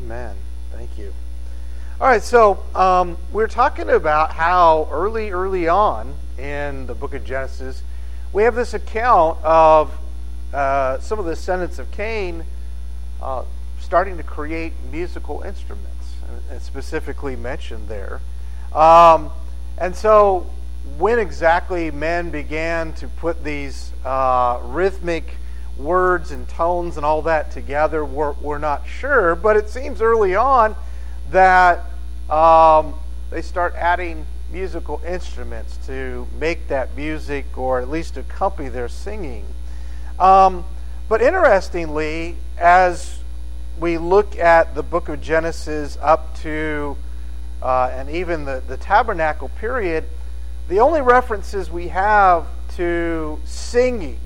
Amen. Thank you. All right, so we're talking about how early on in the book of Genesis, we have this account of some of the descendants of Cain starting to create musical instruments, and specifically mentioned there. And so when exactly men began to put these rhythmic words and tones and all that together, we're not sure, but it seems early on that they start adding musical instruments to make that music, or at least accompany their singing. But interestingly, as we look at the book of Genesis up to and even the tabernacle period, the only references we have to singing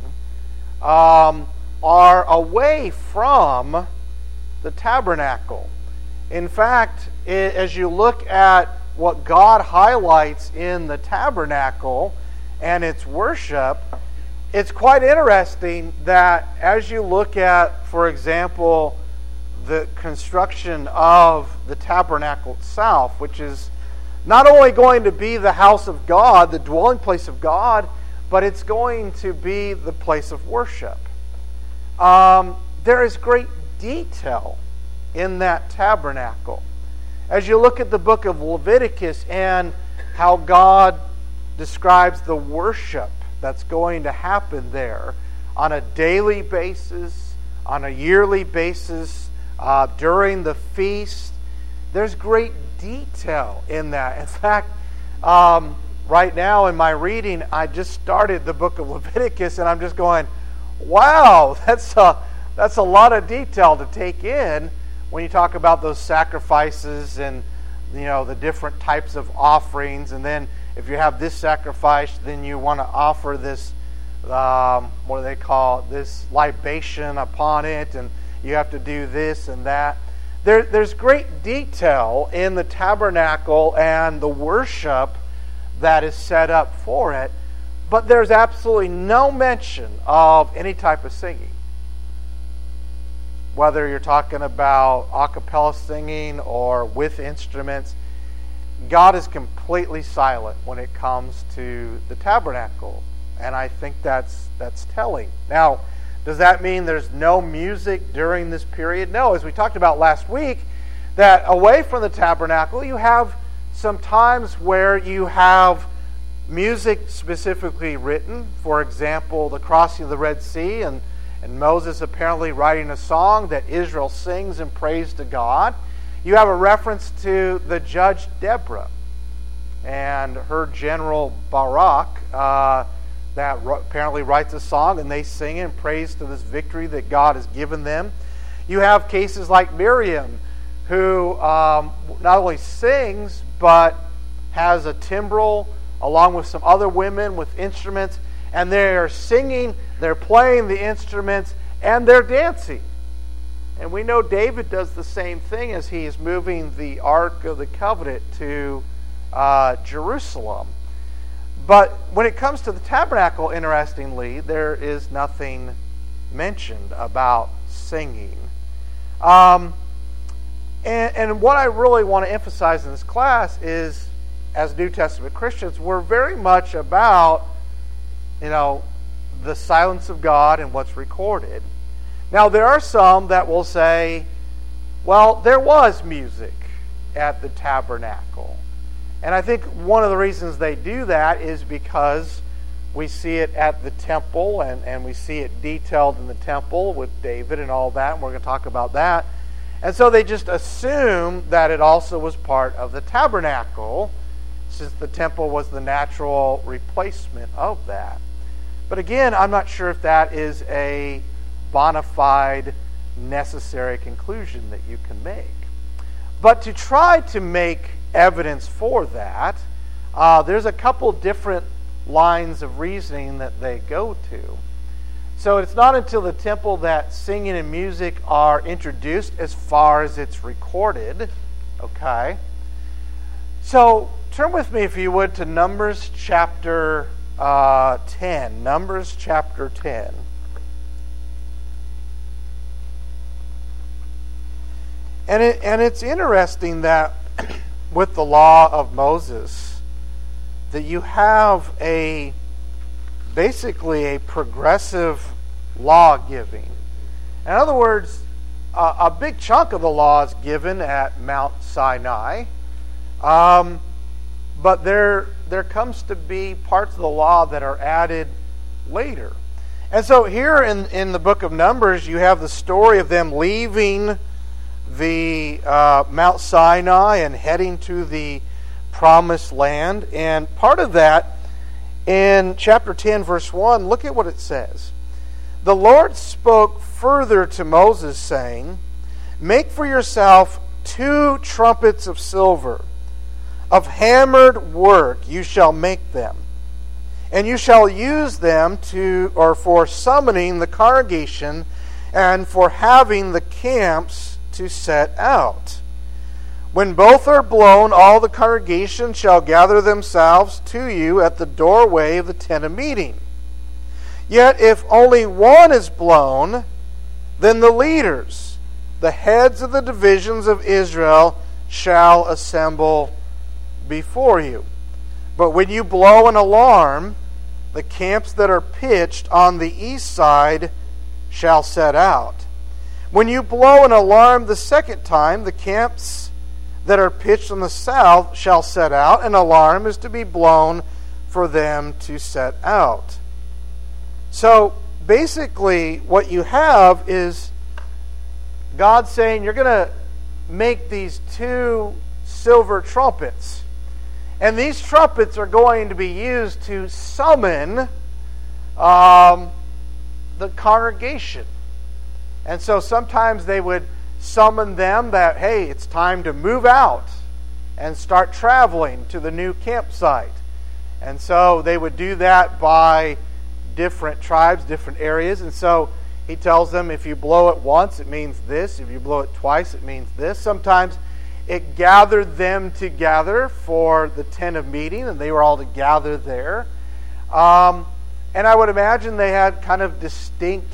are away from the tabernacle. In fact, as you look at what God highlights in the tabernacle and its worship, it's quite interesting that as you look at, for example, the construction of the tabernacle itself, which is not only going to be the house of God, the dwelling place of God, but it's going to be the place of worship. There is great detail in that tabernacle. As you look at the book of Leviticus and how God describes the worship that's going to happen there on a daily basis, on a yearly basis, during the feast, there's great detail in that. In fact, right now in my reading, I just started the book of Leviticus, and I'm just going, wow, that's a lot of detail to take in when you talk about those sacrifices and the different types of offerings. And then if you have this sacrifice, then you want to offer this, what do they call it, this libation upon it, and you have to do this and that. There's great detail in the tabernacle and the worship that is set up for it, but there's absolutely no mention of any type of singing. Whether you're talking about a cappella singing or with instruments, God is completely silent when it comes to the tabernacle, and I think that's telling. Now, does that mean there's no music during this period? No, as we talked about last week, that away from the tabernacle, you have some times where you have music specifically written. For example, the crossing of the Red Sea, and Moses apparently writing a song that Israel sings in praise to God. You have a reference to the judge Deborah and her general Barak that apparently writes a song, and they sing in praise to this victory that God has given them. You have cases like Miriam, who not only sings, but has a timbrel along with some other women with instruments, and they are singing, they're playing the instruments, and they're dancing. And we know David does the same thing as he is moving the Ark of the Covenant to Jerusalem. But when it comes to the tabernacle, interestingly, there is nothing mentioned about singing. And what I really want to emphasize in this class is, as New Testament Christians, we're very much about, the silence of God and what's recorded. Now, there are some that will say, well, there was music at the tabernacle. And I think one of the reasons they do that is because we see it at the temple, and we see it detailed in the temple with David and all that, and we're going to talk about that. And so they just assume that it also was part of the tabernacle, since the temple was the natural replacement of that. But again, I'm not sure if that is a bona fide, necessary conclusion that you can make. But to try to make evidence for that, there's a couple different lines of reasoning that they go to. So it's not until the temple that singing and music are introduced as far as it's recorded. Okay? So turn with me, if you would, to Numbers chapter 10. Numbers chapter 10. And it's interesting that with the law of Moses, that you have basically a progressive law giving. In other words, a big chunk of the law is given at Mount Sinai, but there comes to be parts of the law that are added later. And so here in the book of Numbers, you have the story of them leaving the Mount Sinai and heading to the Promised Land. And part of that, in chapter 10, verse 1, look at what it says. The Lord spoke further to Moses, saying, "Make for yourself 2 trumpets of silver. Of hammered work you shall make them. And you shall use them for summoning the congregation and for having the camps to set out. When both are blown, all the congregation shall gather themselves to you at the doorway of the tent of meeting. Yet if only one is blown, then the leaders, the heads of the divisions of Israel, shall assemble before you. But when you blow an alarm, the camps that are pitched on the east side shall set out. When you blow an alarm the second time, the camps that are pitched on the south shall set out. An alarm is to be blown for them to set out." So basically what you have is God saying, you're going to make these 2 silver trumpets. And these trumpets are going to be used to summon the congregation. And so sometimes they would summon them that, hey, it's time to move out and start traveling to the new campsite. And so they would do that by different tribes, different areas. And so he tells them, if you blow it once, it means this. If you blow it twice, it means this. Sometimes it gathered them together for the tent of meeting, and they were all to gather there. And I would imagine they had kind of distinct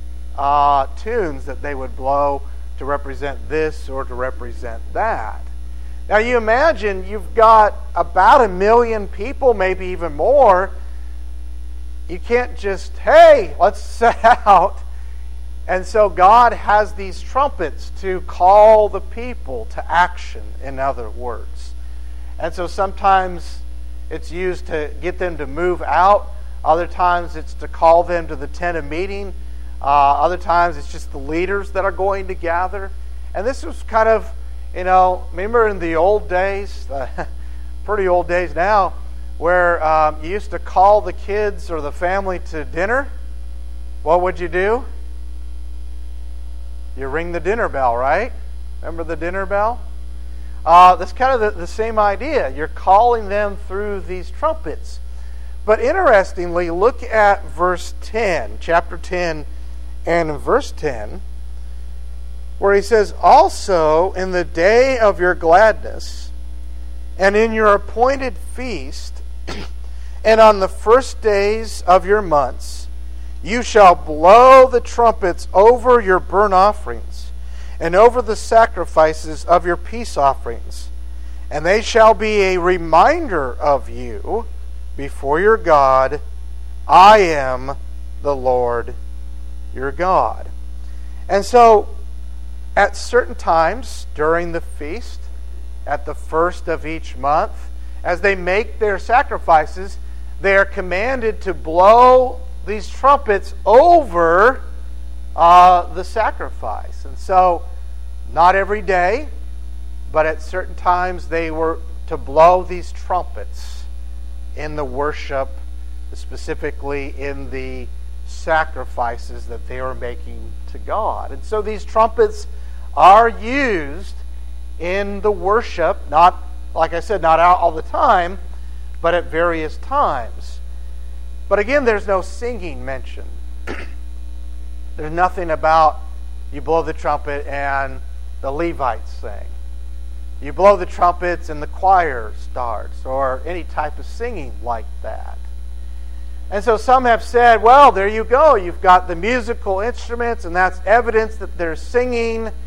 tunes that they would blow to represent this or to represent that. Now you imagine you've got about 1 million people, maybe even more. You can't just, hey, let's set out. And so God has these trumpets to call the people to action, in other words. And so sometimes it's used to get them to move out. Other times it's to call them to the tent of meeting. Other times it's just the leaders that are going to gather. And this was kind of, remember in the old days, pretty old days now, where you used to call the kids or the family to dinner. What would you do? You ring the dinner bell, right? Remember the dinner bell? That's kind of the same idea. You're calling them through these trumpets. But interestingly, look at verse 10, chapter 10, and in verse 10, where he says, "Also in the day of your gladness, and in your appointed feast, and on the first days of your months, you shall blow the trumpets over your burnt offerings, and over the sacrifices of your peace offerings. And they shall be a reminder of you before your God. I am the Lord your God." And so, at certain times during the feast, at the first of each month, as they make their sacrifices, they are commanded to blow these trumpets over the sacrifice. And so, not every day, but at certain times they were to blow these trumpets in the worship, specifically in the sacrifices that they were making to God. And so these trumpets are used in the worship, not, like I said, not all the time, but at various times. But again, there's no singing mentioned. There's nothing about you blow the trumpet and the Levites sing. You blow the trumpets and the choir starts, or any type of singing like that. And so some have said, well, there you go. You've got the musical instruments, and that's evidence that they're singing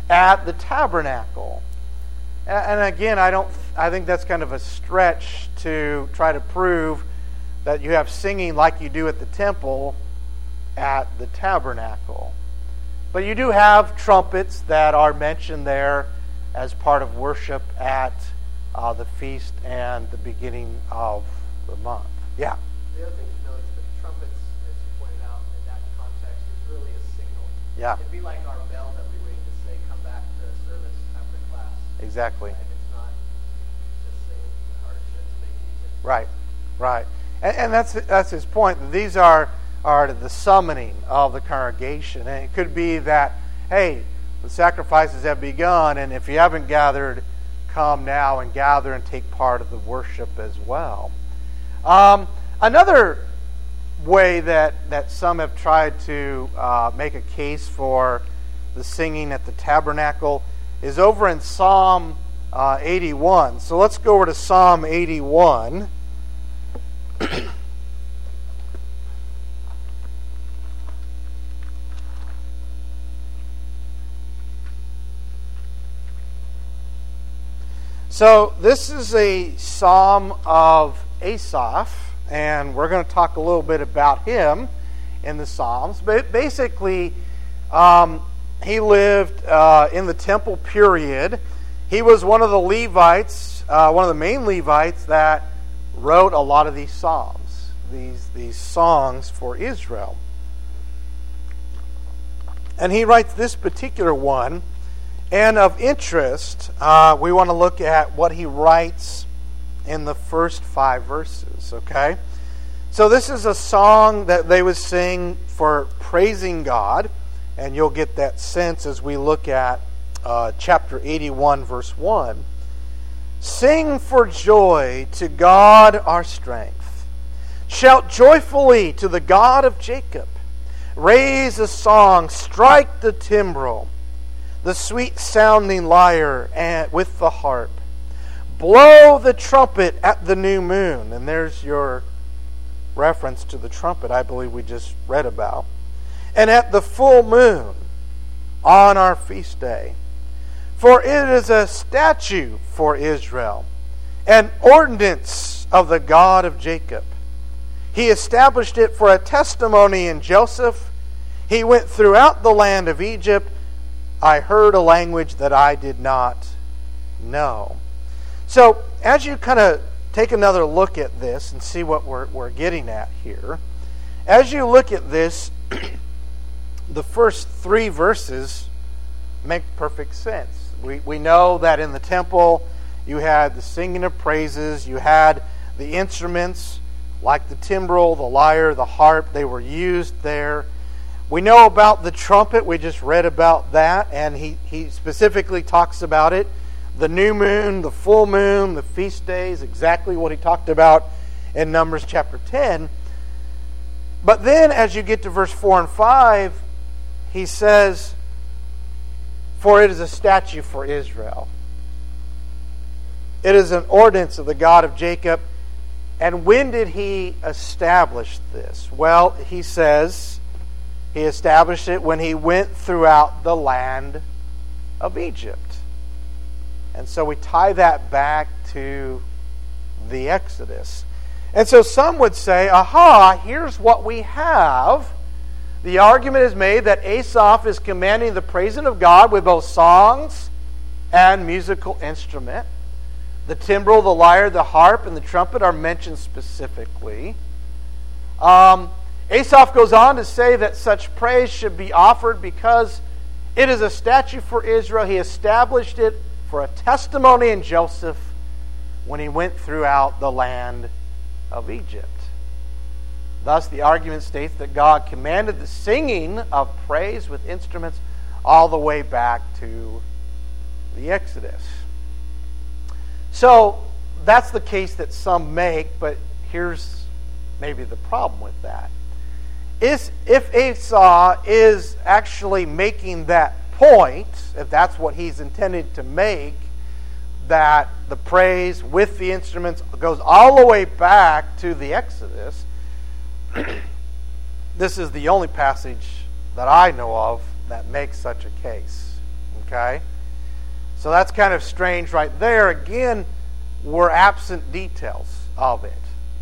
at the tabernacle. And again, I think that's kind of a stretch to try to prove that you have singing like you do at the temple at the tabernacle. But you do have trumpets that are mentioned there as part of worship at the feast and the beginning of the month. Yeah? The other thing to note is that trumpets, as you pointed out, in that context, is really a signal. Yeah. It'd be like our bell that we ring to say, come back to service after class. Exactly. And it's not just saying hardship to make music. Right, right. And that's his point. These are the summoning of the congregation. And it could be that, hey, the sacrifices have begun, and if you haven't gathered, come now and gather and take part of the worship as well. Another way that some have tried to make a case for the singing at the tabernacle is over in Psalm 81. So let's go over to Psalm 81. So this is a psalm of Asaph, and we're going to talk a little bit about him in the Psalms. But basically, he lived in the temple period. He was one of the Levites, one of the main Levites that wrote a lot of these psalms, these songs for Israel. And he writes this particular one. And of interest, we want to look at what he writes in the first 5 verses, okay? So this is a song that they would sing for praising God, and you'll get that sense as we look at chapter 81, verse 1. Sing for joy to God our strength. Shout joyfully to the God of Jacob. Raise a song, strike the timbrel, the sweet-sounding lyre and with the harp. Blow the trumpet at the new moon. And there's your reference to the trumpet I believe we just read about. And at the full moon on our feast day. For it is a statute for Israel, an ordinance of the God of Jacob. He established it for a testimony in Joseph. He went throughout the land of Egypt. I heard a language that I did not know. So, as you kind of take another look at this and see what we're getting at here, as you look at this, the first 3 verses make perfect sense. We know that in the temple, you had the singing of praises, you had the instruments like the timbrel, the lyre, the harp, they were used there. We know about the trumpet. We just read about that, and he specifically talks about it. The new moon, the full moon, the feast days, exactly what he talked about in Numbers chapter 10. But then as you get to verse 4 and 5, he says, for it is a statute for Israel. It is an ordinance of the God of Jacob. And when did he establish this? Well, he says he established it when he went throughout the land of Egypt. And so we tie that back to the Exodus. And so some would say, aha, here's what we have. The argument is made that Asaph is commanding the praising of God with both songs and musical instrument. The timbrel, the lyre, the harp, and the trumpet are mentioned specifically. Asaph goes on to say that such praise should be offered because it is a statute for Israel. He established it for a testimony in Joseph when he went throughout the land of Egypt. Thus, the argument states that God commanded the singing of praise with instruments all the way back to the Exodus. So, that's the case that some make, but here's maybe the problem with that. If Asaph is actually making that point, if that's what he's intended to make, that the praise with the instruments goes all the way back to the Exodus, this is the only passage that I know of that makes such a case. Okay? So that's kind of strange right there. Again, we're absent details of it.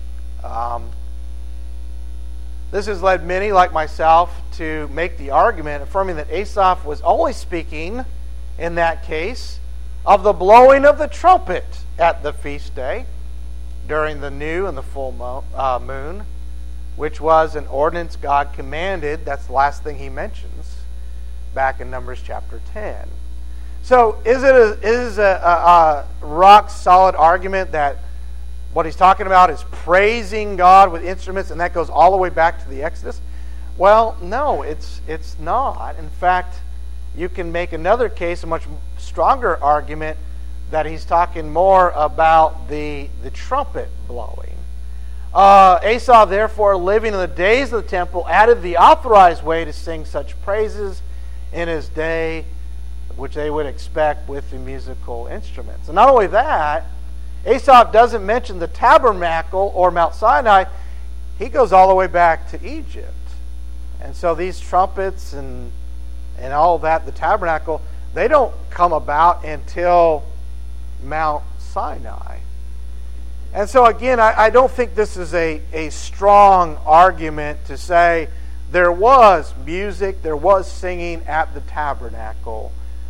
This has led many, like myself, to make the argument affirming that Asaph was only speaking, in that case, of the blowing of the trumpet at the feast day during the new and the full moon, which was an ordinance God commanded. That's the last thing he mentions back in Numbers chapter 10. So is it a rock-solid argument that what he's talking about is praising God with instruments, and that goes all the way back to the Exodus? Well, no, it's not. In fact, you can make another case, a much stronger argument, that he's talking more about the trumpet blowing. Asaph, therefore, living in the days of the temple, added the authorized way to sing such praises in his day, which they would expect with the musical instruments. And not only that, Asaph doesn't mention the tabernacle or Mount Sinai. He goes all the way back to Egypt. And so these trumpets and all that, the tabernacle, they don't come about until Mount Sinai. And so again, I don't think this is a strong argument to say there was music, there was singing at the tabernacle.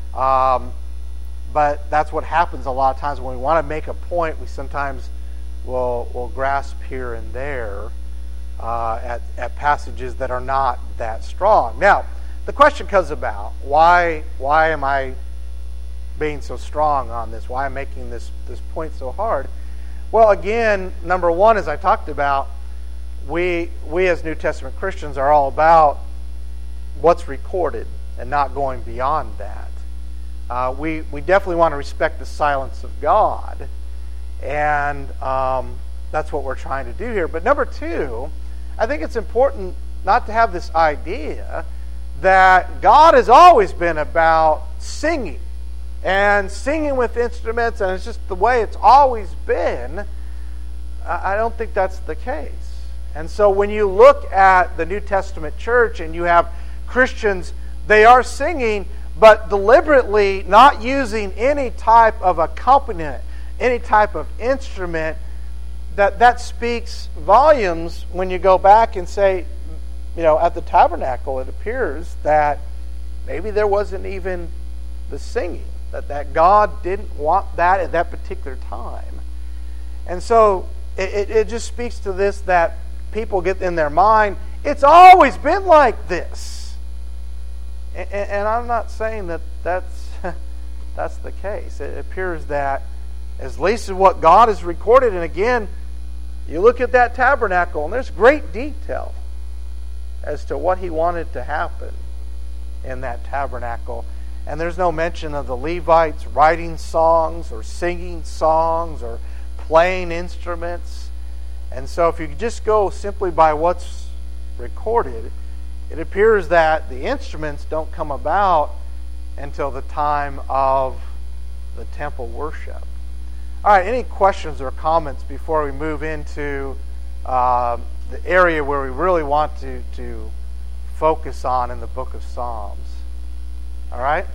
But that's what happens a lot of times when we want to make a point. We sometimes will grasp here and there at passages that are not that strong. Now, the question comes about, why am I being so strong on this? Why am I making this point so hard? Well, again, number one, as I talked about, we as New Testament Christians are all about what's recorded and not going beyond that. We definitely want to respect the silence of God, and that's what we're trying to do here. But number two, I think it's important not to have this idea that God has always been about singing and singing with instruments, and it's just the way it's always been. I don't think that's the case. And so when you look at the New Testament church and you have Christians, they are singing, but deliberately not using any type of accompaniment, any type of instrument, that speaks volumes when you go back and say, at the tabernacle, it appears that maybe there wasn't even the singing, that God didn't want that at that particular time. And so it just speaks to this, that people get in their mind, it's always been like this. And I'm not saying that's the case. It appears that, at least in what God has recorded, and again, you look at that tabernacle, and there's great detail as to what he wanted to happen in that tabernacle. And there's no mention of the Levites writing songs or singing songs or playing instruments. And so if you just go simply by what's recorded, it appears that the instruments don't come about until the time of the temple worship. All right, any questions or comments before we move into the area where we really want to focus on in the book of Psalms? All right?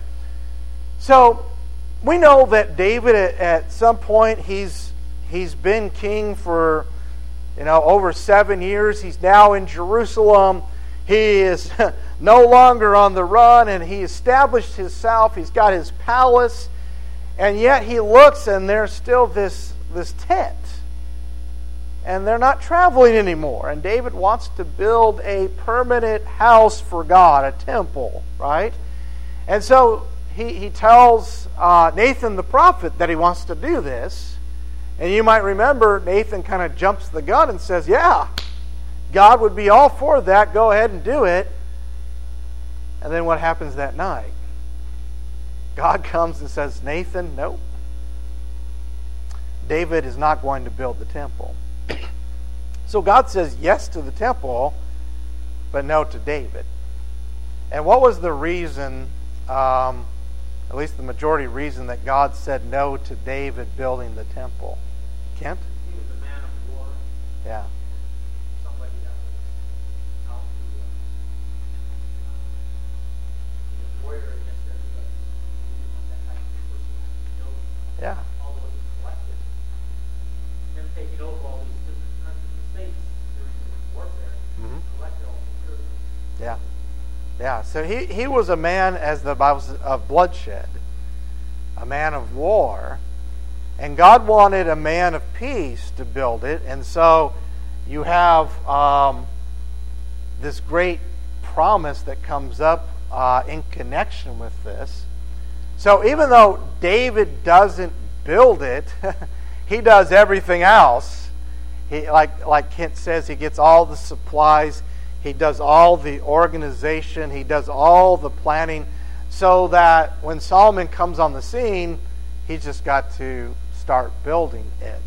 So we know that David at some point he's been king for over 7 years. He's now in Jerusalem. He is no longer on the run, and he established himself. He's got his palace, and yet he looks, and there's still this tent, and they're not traveling anymore. And David wants to build a permanent house for God, a temple, right? And so he tells Nathan the prophet that he wants to do this. And you might remember Nathan kind of jumps the gun and says, yeah, God would be all for that. Go ahead and do it. And then what happens that night? God comes and says, Nathan, nope. David is not going to build the temple. So God says yes to the temple, but no to David. And what was the reason, at least the majority reason, that God said no to David building the temple? Kent? He was a man of war. Yeah. Somebody that was out to be a warrior against everybody. He Yeah, so he was a man, as the Bible says, of bloodshed, a man of war. And God wanted a man of peace to build it. And so you have this great promise that comes up in connection with this. So even though David doesn't build it, he does everything else. He, like Kent says, he gets all the supplies. He does all the organization. He does all the planning, so that when Solomon comes on the scene, he's just got to start building it.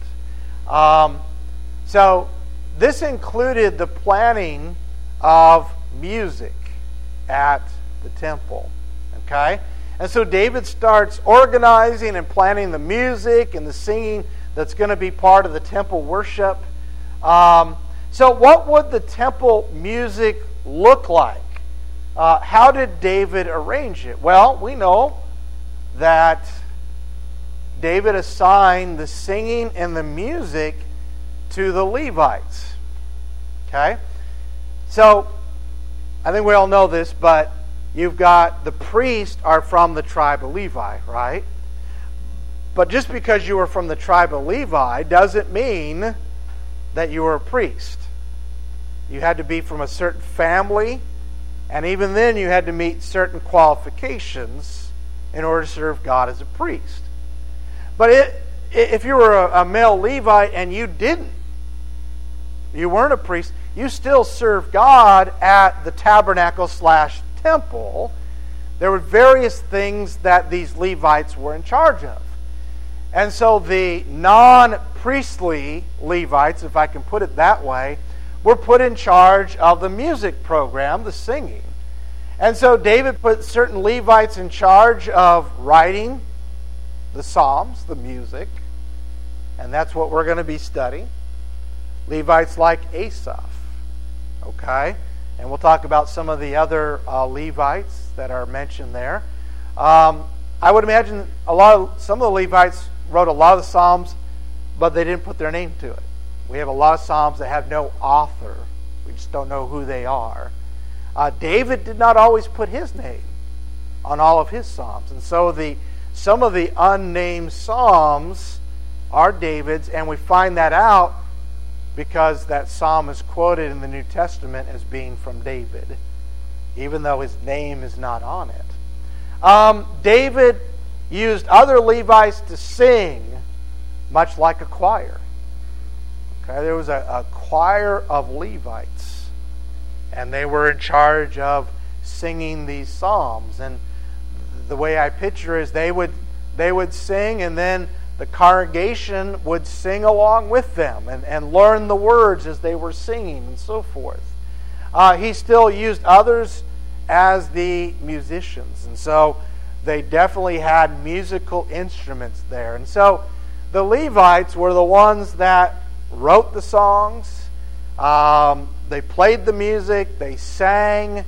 So this included the planning of music at the temple. Okay? And so David starts organizing and planning the music and the singing that's going to be part of the temple worship. So what would the temple music look like? How did David arrange it? Well, we know that David assigned the singing and the music to the Levites. Okay? So, I think we all know this, but you've got the priests are from the tribe of Levi, right? But just because you were from the tribe of Levi doesn't mean that you were a priest. You had to be from a certain family, and even then you had to meet certain qualifications in order to serve God as a priest. But if you were a male Levite and you weren't a priest, you still served God at the tabernacle/temple. There were various things that these Levites were in charge of. And so the non-priestly Levites, if I can put it that way, were put in charge of the music program, the singing. And so David put certain Levites in charge of writing the Psalms, the music, and that's what we're going to be studying. Levites like Asaph, okay? And we'll talk about some of the other Levites that are mentioned there. I would imagine some of the Levites wrote a lot of the Psalms, but they didn't put their name to it. We have a lot of Psalms that have no author. We just don't know who they are. David did not always put his name on all of his Psalms. And so some of the unnamed Psalms are David's, and we find that out because that Psalm is quoted in the New Testament as being from David, even though his name is not on it. David used other Levites to sing, much like a choir. Okay, there was a choir of Levites, and they were in charge of singing these psalms. And the way I picture is they would sing, and then the congregation would sing along with them and learn the words as they were singing and so forth. He still used others as the musicians, and so they definitely had musical instruments there. And so the Levites were the ones that wrote the songs, they played the music, they sang,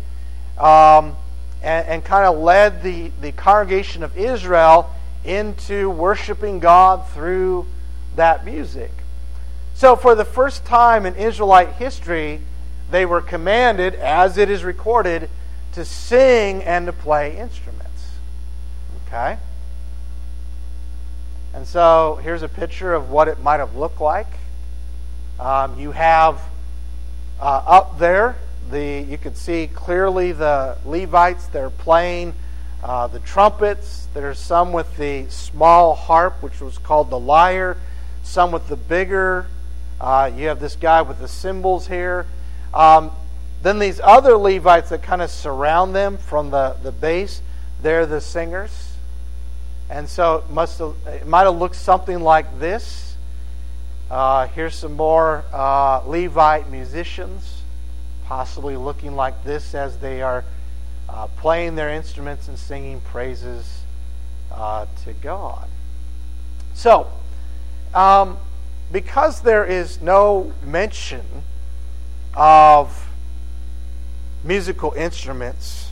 and kind of led the congregation of Israel into worshiping God through that music. So for the first time in Israelite history, they were commanded, as it is recorded, to sing and to play instruments. Okay? And so here's a picture of what it might have looked like. You have up there, you can see clearly the Levites. They're playing the trumpets. There's some with the small harp, which was called the lyre. Some with the bigger. You have this guy with the cymbals here. Then these other Levites that kind of surround them from the base, they're the singers. And so it might have looked something like this. Here's some more Levite musicians, possibly looking like this as they are playing their instruments and singing praises to God. So, because there is no mention of musical instruments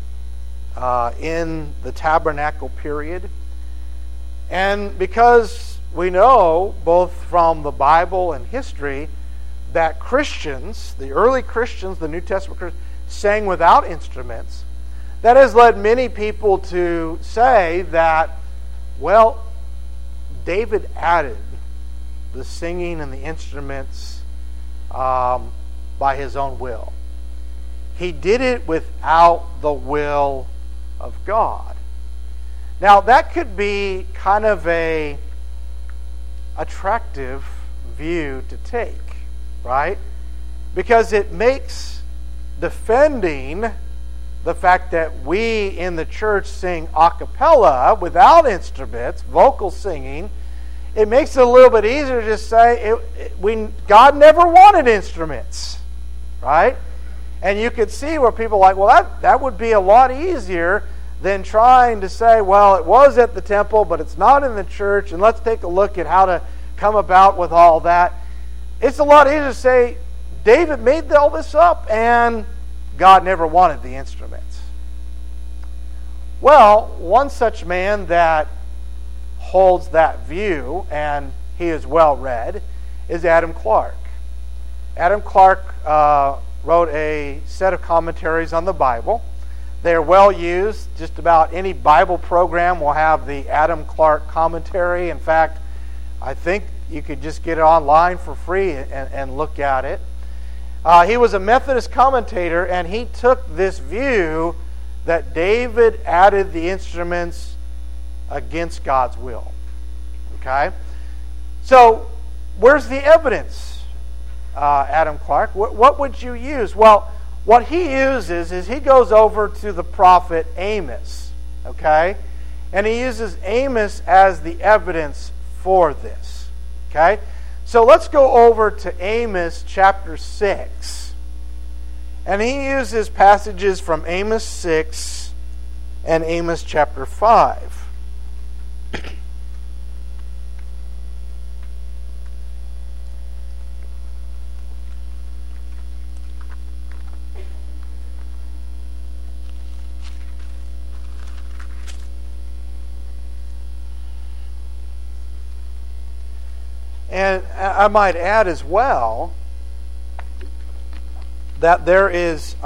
in the tabernacle period, and because we know, both from the Bible and history, that Christians, the early Christians, the New Testament Christians, sang without instruments, that has led many people to say that, well, David added the singing and the instruments by his own will. He did it without the will of God. Now, that could be kind of a attractive view to take, right? Because it makes defending the fact that we in the church sing a cappella without instruments, vocal singing, it makes it a little bit easier to just say God never wanted instruments, right? And you could see where people are like, well, that would be a lot easier than trying to say, well, it was at the temple, but it's not in the church, and let's take a look at how to come about with all that. It's a lot easier to say, David made all this up, and God never wanted the instruments. Well, one such man that holds that view, and he is well read, is Adam Clarke. Adam Clarke wrote a set of commentaries on the Bible. They're well used. Just about any Bible program will have the Adam Clarke commentary. In fact, I think you could just get it online for free and look at it. He was a Methodist commentator, and he took this view that David added the instruments against God's will. Okay? So, where's the evidence, Adam Clarke? What would you use? Well, what he uses is he goes over to the prophet Amos. Okay? And he uses Amos as the evidence for this. Okay? So let's go over to Amos chapter 6. And he uses passages from Amos 6 and Amos chapter 5. And I might add as well that there is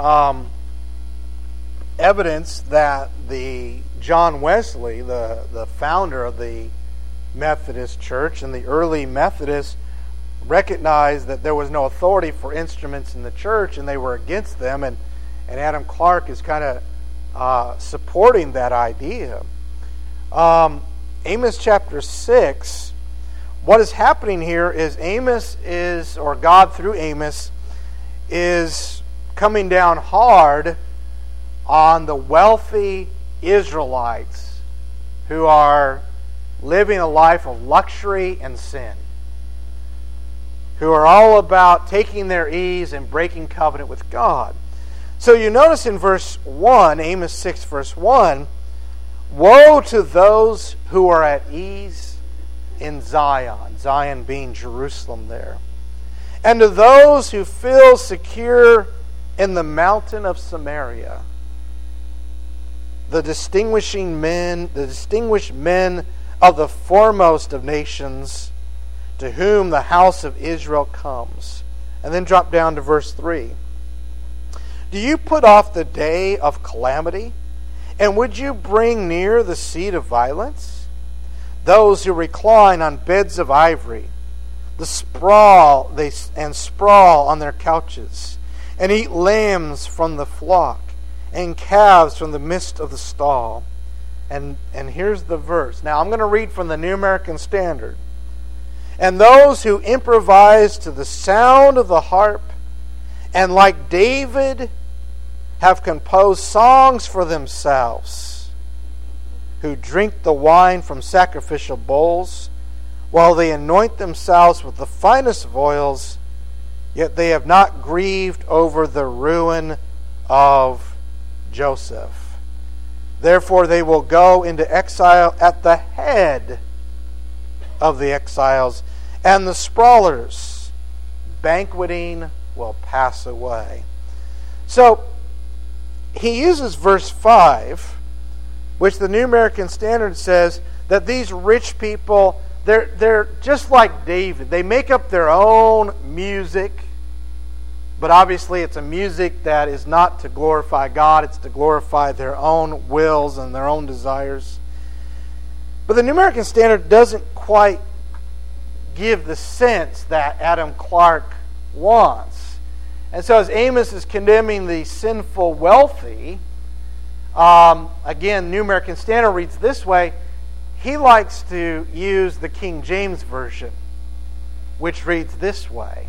evidence that the John Wesley, the founder of the Methodist Church, and the early Methodists recognized that there was no authority for instruments in the church, and they were against them. And Adam Clarke is kind of supporting that idea. Amos chapter 6. What is happening here is God through Amos is coming down hard on the wealthy Israelites who are living a life of luxury and sin, who are all about taking their ease and breaking covenant with God. So you notice in verse 1, Amos 6 verse 1, woe to those who are at ease in Zion, Zion being Jerusalem there, and to those who feel secure in the mountain of Samaria, the distinguished men of the foremost of nations, to whom the house of Israel comes. And then drop down to verse 3. Do you put off the day of calamity? And would you bring near the seat of violence? Those who recline on beds of ivory, sprawl on their couches, and eat lambs from the flock, and calves from the midst of the stall. And here's the verse. Now I'm going to read from the New American Standard. And those who improvise to the sound of the harp, and like David have composed songs for themselves, who drink the wine from sacrificial bowls, while they anoint themselves with the finest of oils, yet they have not grieved over the ruin of Joseph. Therefore they will go into exile at the head of the exiles, and the sprawlers banqueting will pass away. So he uses verse 5, which the New American Standard says that these rich people, they're just like David. They make up their own music. But obviously it's a music that is not to glorify God, it's to glorify their own wills and their own desires. But the New American Standard doesn't quite give the sense that Adam Clarke wants. And so as Amos is condemning the sinful wealthy, again, New American Standard reads this way. He likes to use the King James Version, which reads this way.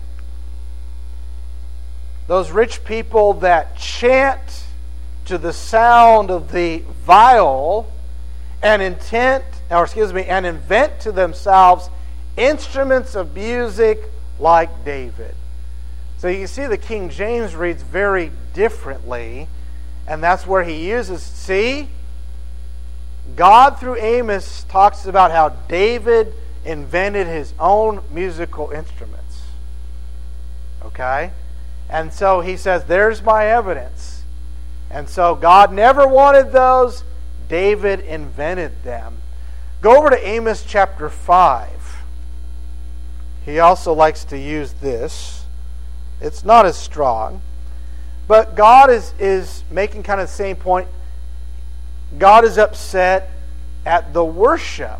Those rich people that chant to the sound of the viol and invent to themselves instruments of music like David. So you can see the King James reads very differently, and that's where he uses, see, God through Amos talks about how David invented his own musical instruments. Okay? And so he says, there's my evidence. And so God never wanted those. David invented them. Go over to Amos chapter 5. He also likes to use this. It's not as strong. But God is making kind of the same point. God is upset at the worship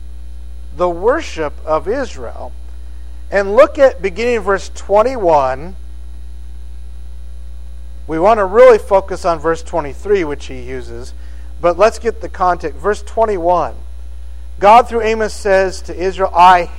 of Israel. And look at beginning verse 21. We want to really focus on verse 23, which he uses. But let's get the context. Verse 21. God through Amos says to Israel, I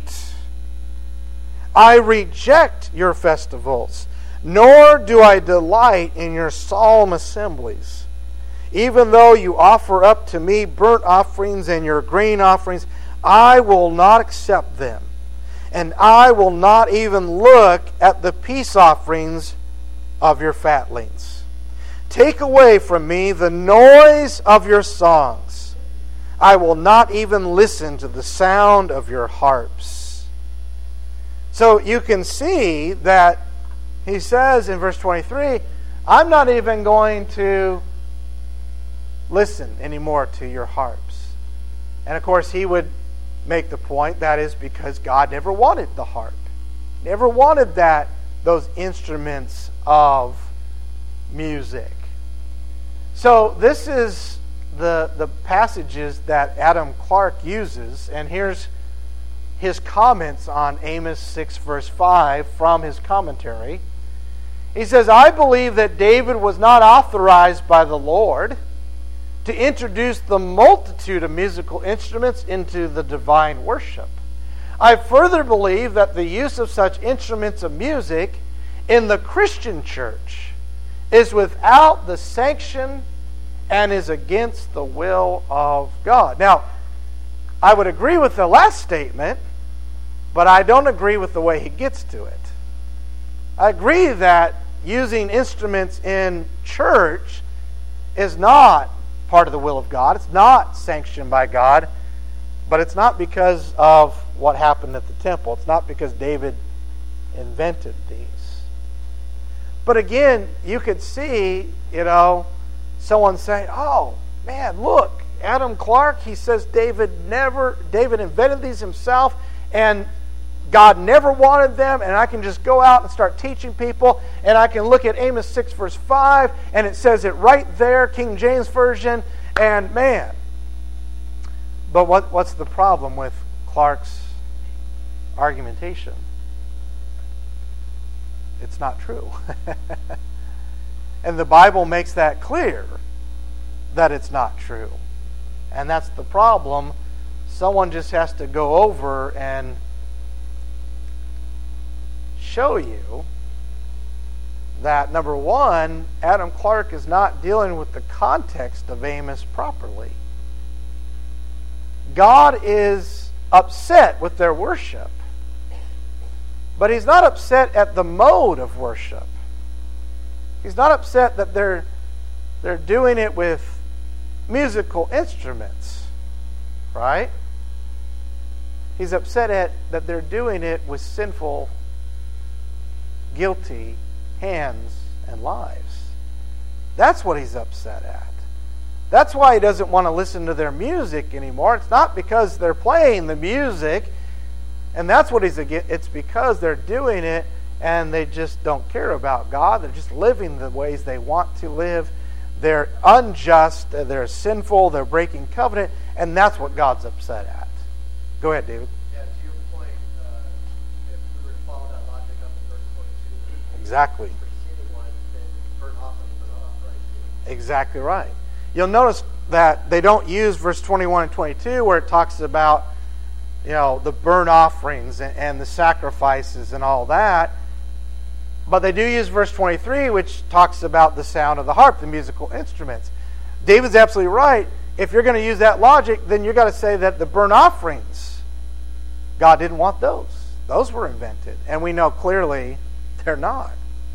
reject your festivals, nor do I delight in your solemn assemblies. Even though you offer up to me burnt offerings and your grain offerings, I will not accept them. And I will not even look at the peace offerings of your fatlings. Take away from me the noise of your songs. I will not even listen to the sound of your harps. So you can see that he says in verse 23, I'm not even going to listen anymore to your harps. And of course he would make the point that is because God never wanted the harp. Never wanted those instruments of music. So this is the passages that Adam Clarke uses, and here's his comments on Amos 6 verse 5 from his commentary. He says, I believe that David was not authorized by the Lord to introduce the multitude of musical instruments into the divine worship. I further believe that the use of such instruments of music in the Christian church is without the sanction and is against the will of God. Now, I would agree with the last statement, but I don't agree with the way he gets to it. I agree that using instruments in church is not part of the will of God. It's not sanctioned by God, but it's not because of what happened at the temple. It's not because David invented these. But again, you could see, someone saying, oh, man, look, Adam Clarke, he says David invented these himself, and God never wanted them, and I can just go out and start teaching people, and I can look at Amos 6 verse 5, and it says it right there, King James Version, and man. But what's the problem with Clarke's argumentation? It's not true. And the Bible makes that clear that it's not true. And that's the problem. Someone just has to go over and show you that, number one, Adam Clarke is not dealing with the context of Amos properly. God is upset with their worship. But he's not upset at the mode of worship. He's not upset that they're doing it with musical instruments, right? He's upset at that they're doing it with sinful, guilty hands and lives. That's what he's upset at. That's why he doesn't want to listen to their music anymore. It's not because they're playing the music, and that's what he's against. It's because they're doing it and they just don't care about God. They're just living the ways they want to live. They're unjust, they're sinful, they're breaking covenant, and that's what God's upset at. Go ahead, David. Yeah, to your point, if we were to follow that logic up in verse 22, Exactly. the preceding one, then burnt offerings are not authorized. Exactly right. You'll notice that they don't use verse 21 and 22 where it talks about, the burnt offerings and the sacrifices and all that. But they do use verse 23, which talks about the sound of the harp, the musical instruments. David's absolutely right. If you're going to use that logic, then you've got to say that the burnt offerings, God didn't want those. Those were invented. And we know clearly they're not.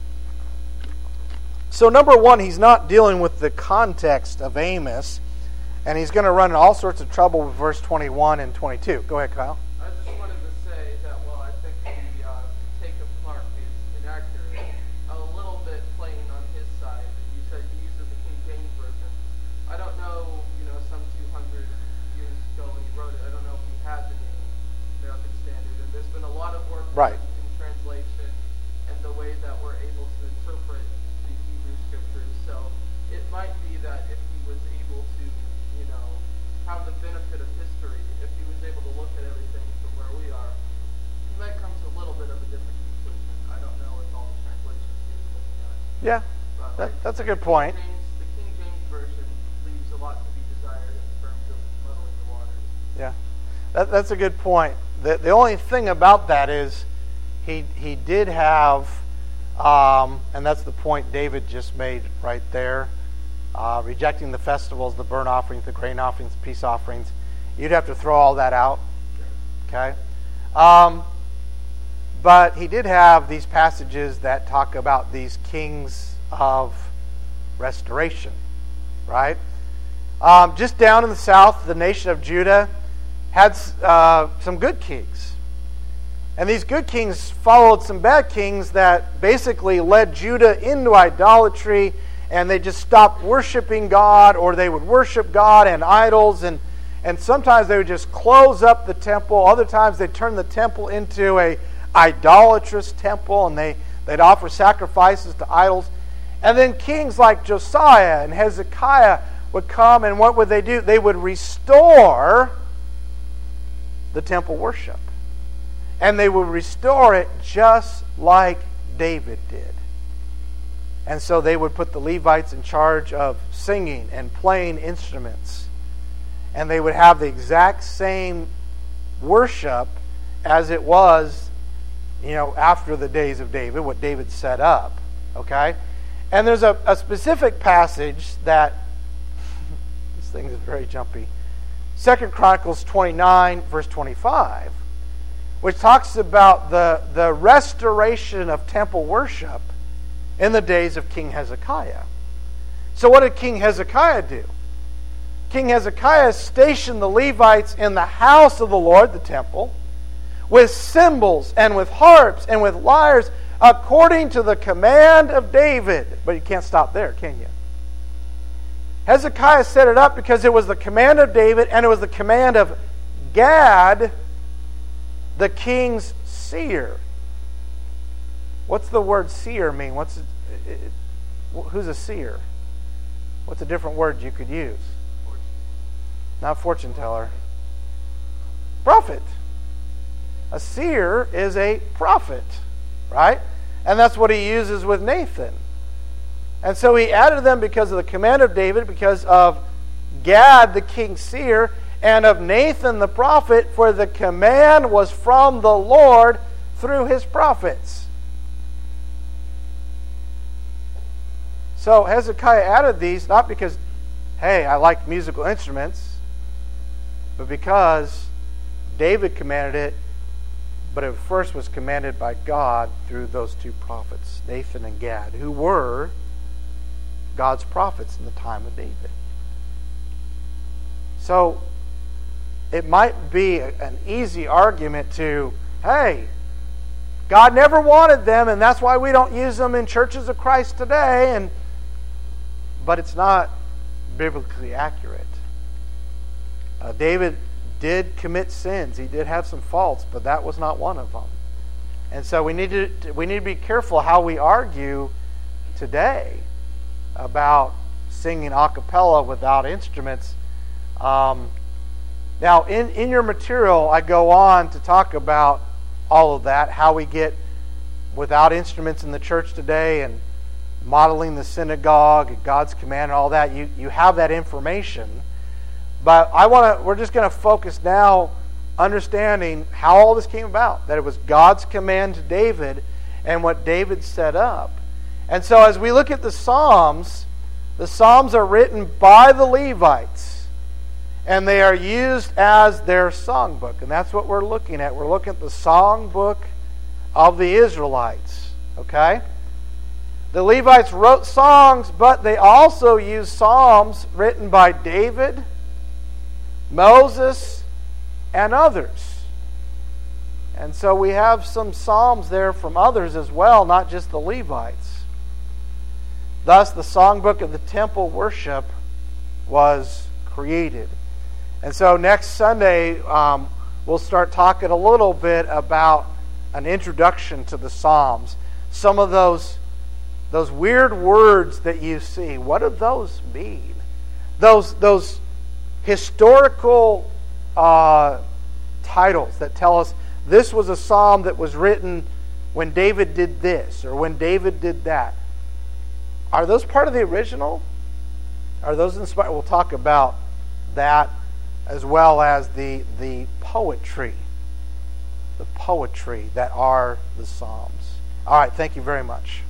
So number one, he's not dealing with the context of Amos, and he's going to run in all sorts of trouble with verse 21 and 22. Go ahead, Kyle. I just wanted to say that while I think the take of Mark is inaccurate, a little bit playing on his side. You said he uses the King James Version. I don't know, some 200 years ago when he wrote it, I don't know if he had the name American Standard. And there's been a lot of work Right. in translation and the way that we're able to interpret the Hebrew Scriptures. So it might be that if he was able to, have the benefit of history, if he was able to look at everything from where we are, he might come to a little bit of a different conclusion. I don't know if all the translations he was looking at. Yeah, that's a good point. The King James Version leaves a lot to be desired in terms of muddling the waters. Yeah, that's a good point. The only thing about that is he did have, and that's the point David just made right there, rejecting the festivals, the burnt offerings, the grain offerings, the peace offerings. You'd have to throw all that out. Okay? But he did have these passages that talk about these kings of restoration. Right? Just down in the south, the nation of Judah had some good kings. And these good kings followed some bad kings that basically led Judah into idolatry, and they just stopped worshiping God, or they would worship God and idols, and sometimes they would just close up the temple. Other times they'd turn the temple into a idolatrous temple, and they'd offer sacrifices to idols. And then kings like Josiah and Hezekiah would come, and what would they do? They would restore the temple worship. And they would restore it just like David did. And so they would put the Levites in charge of singing and playing instruments. And they would have the exact same worship as it was, after the days of David, what David set up. Okay? And there's a specific passage that, this thing is very jumpy, 2 Chronicles 29, verse 25, which talks about the restoration of temple worship in the days of King Hezekiah. So what did King Hezekiah do? King Hezekiah stationed the Levites in the house of the Lord, the temple, with cymbals and with harps and with lyres, according to the command of David. But you can't stop there, can you? Hezekiah set it up because it was the command of David, and it was the command of Gad, the king's seer. What's the word seer mean? Who's a seer? What's a different word you could use? Not fortune teller. Prophet. A seer is a prophet, right? And that's what he uses with Nathan. And so he added them because of the command of David, because of Gad, the king's seer, and of Nathan the prophet, for the command was from the Lord through his prophets. So Hezekiah added these not because, hey, I like musical instruments, but because David commanded it, but it first was commanded by God through those two prophets, Nathan and Gad, who were God's prophets in the time of David. So it might be an easy argument to, hey, God never wanted them, and that's why we don't use them in churches of Christ today. But it's not biblically accurate. David did commit sins. He did have some faults, but that was not one of them. And so we need to be careful how we argue today about singing a cappella without instruments. Now, in your material, I go on to talk about all of that, how we get without instruments in the church today, and modeling the synagogue and God's command and all that. You have that information. But we're just going to focus now understanding how all this came about, that it was God's command to David and what David set up. And so as we look at the Psalms are written by the Levites, and they are used as their songbook. And that's what we're looking at. We're looking at the songbook of the Israelites. Okay? The Levites wrote songs, but they also used psalms written by David, Moses, and others. And so we have some psalms there from others as well, not just the Levites. Thus, the songbook of the temple worship was created. And so next Sunday, we'll start talking a little bit about an introduction to the Psalms. Some of those weird words that you see, what do those mean? Those historical titles that tell us this was a psalm that was written when David did this or when David did that. Are those part of the original? Are those inspired? We'll talk about that, as well as the poetry that are the Psalms. All right, thank you very much.